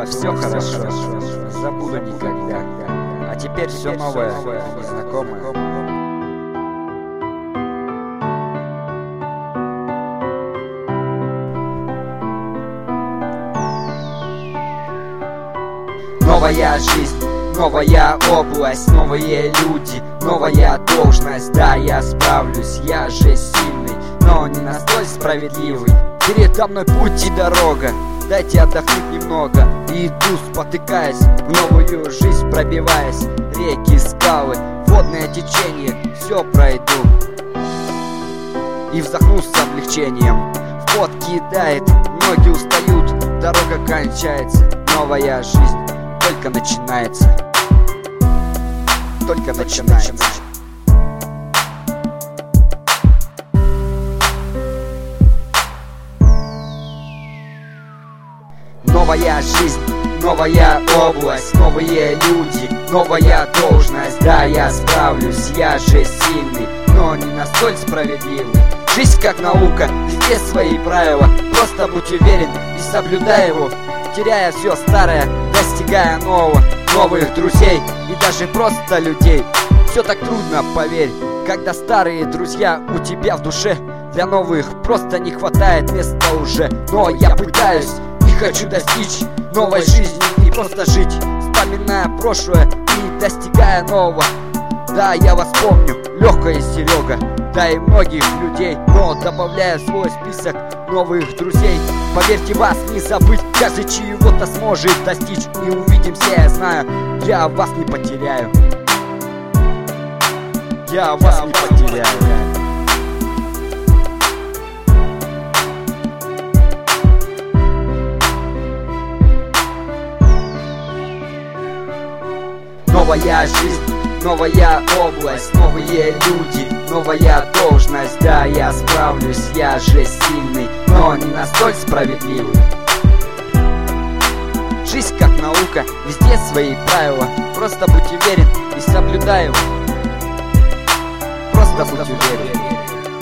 было все хорошо, забуду никогда. А теперь все новое, незнакомое. Новая жизнь, новая область, новые люди, новая должность. Да, я справлюсь, я же сильный, но не настолько справедливый. Передо мной путь и дорога, дайте отдохнуть немного. И иду, спотыкаясь, в новую жизнь пробиваясь. Реки, скалы, водное течение, все пройду. И вздохну с облегчением. В пот кидает, ноги устают, дорога кончается. Новая жизнь только начинается. Только начинается. Новая жизнь, новая область, новые люди, новая должность. Да, я справлюсь, я же сильный, но не настолько справедливый. Жизнь как наука, везде свои правила. Просто будь уверен и соблюдай его, теряя все старое, достигая нового. Новых друзей и даже просто людей. Все так трудно, поверь, когда старые друзья у тебя в душе. Для новых просто не хватает места уже. Но я пытаюсь и хочу достичь новой жизни и просто жить, вспоминая прошлое и достигая нового. Да, я вас помню, Лёха и Серега, да и многих людей, но добавляя в свой список новых друзей. Поверьте, вас не забыть, каждый чего-то сможет достичь. И увидимся, я знаю, я вас не потеряю. Я вас не потеряю. Новая жизнь, новая область, новые люди, новая должность. Да, я справлюсь, я же сильный, но не настолько справедливый. Жизнь как наука, везде свои правила. Просто будь уверен и соблюдай его. Просто будь уверен.